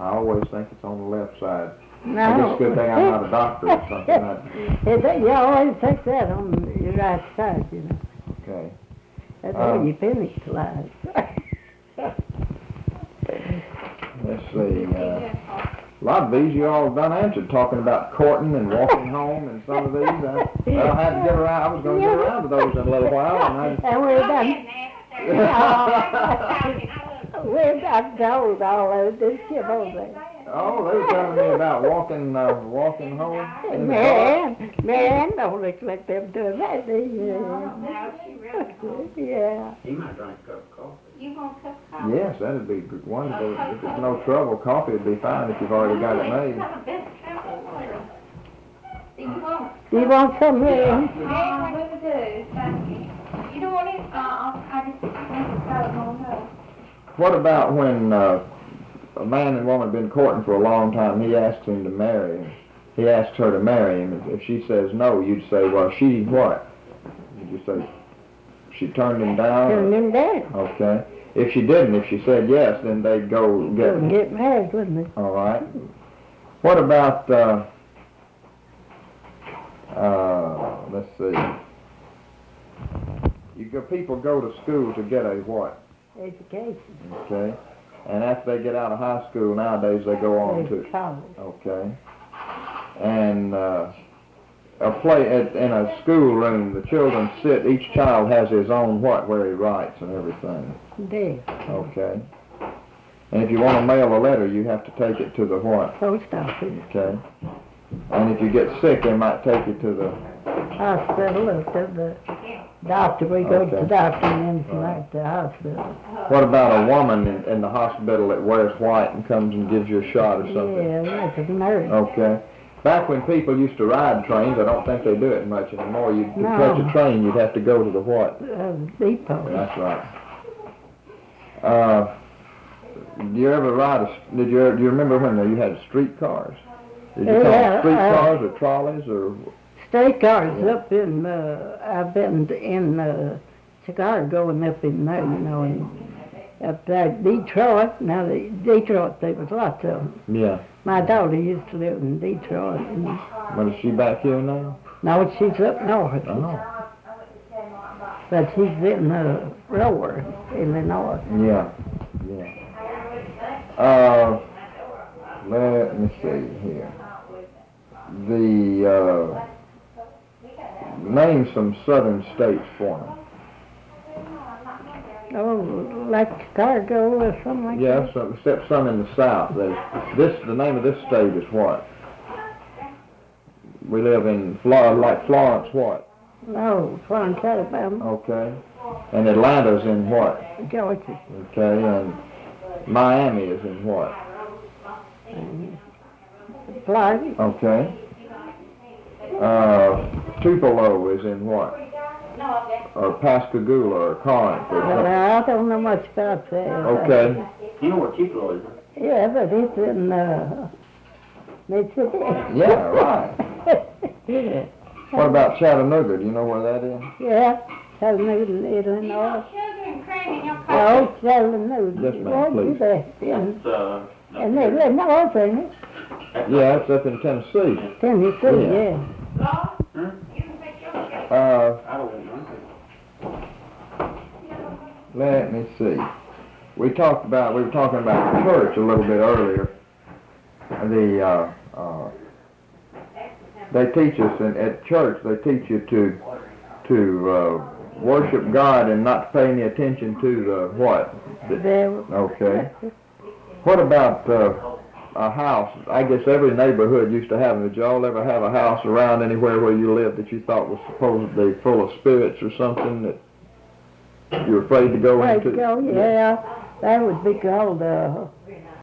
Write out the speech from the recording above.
I always think it's on the left side. No. I guess it's a good thing I'm not a doctor or something. You always take that on your right side, you know. Okay. That's how you finish life. Let's see. A lot of these you all done answered, talking about courting and walking home and some of these. I'll have to get around. I was going to get around to those in a little while. And we're done. We're done told all of this shit over there. Oh, they were telling me about walking home. Marianne don't look like them doing that, do you? No, she really won't. Yeah. You might drink a cup of coffee. You want a cup of coffee? Yes, that'd be wonderful. If it's no trouble, coffee would be fine if you've already got it made. Do you want some, Marianne? Yeah, what to do? Thank you. You don't want it? I just think it's got on. What about when a man and woman have been courting for a long time, he asks him to marry him. He asks her to marry him. If she says no, you'd say, well, she what? Would you say she turned him down? Turned him down. Okay. If she didn't, if she said yes, then they'd go get married, wouldn't they? All right. What about, let's see. People go to school to get a what? Education. Okay. And after they get out of high school nowadays, they go on to college. Okay. And in a schoolroom, the children sit. Each child has his own where he writes and everything. There. Okay. And if you want to mail a letter, you have to take it to the what? Post office. Okay. And if you get sick, they might take you to the hospital or to the doctor. We go to the doctor and then tonight to the hospital. What about a woman in the hospital that wears white and comes and gives you a shot or something? Yeah, that's a nurse. Okay. Back when people used to ride trains, I don't think they do it much anymore. To catch a train, you'd have to go to the what? Depot. That's right. Do you ever ride do you remember when you had streetcars? Did you call them streetcars or trolleys or? Streetcars up in, I've been in Chicago and up in there, you know, and up there Detroit. Now, Detroit, there was lots of them. Yeah. My daughter used to live in Detroit. But is she back here now? No, she's up north. Oh. But she's in Rower, Illinois. Yeah. Let me see here. Name some southern states for me. Oh, like Chicago or something like that? Yeah, except some in the south. The name of this state is what? We live in Florence what? Oh, Florence, Alabama. Okay. And Atlanta's in what? Georgia. Okay, and Miami is in what? Florida. Okay. Tupelo is in what? Or Pascagoula or Corinth. Well, I don't know much about that. Okay. You know where Tupelo is? Yeah, but it's in Mississippi. Yeah, right. What about Chattanooga? Do you know where that is? Yeah, Chattanooga, Illinois. Sugar and cream in your coffee. Oh, Chattanooga. Yes, ma'am, please. And Illinois, isn't it? Yeah, it's up in Tennessee. Tennessee, yeah. I don't know. Let me see. We were talking about church a little bit earlier. They teach us at church. They teach you to worship God and not to pay any attention to the what? Okay. What about a house? I guess every neighborhood used to have them. Did you all ever have a house around anywhere where you lived that you thought was supposedly full of spirits or something that you were afraid to go into? Yeah, that would be called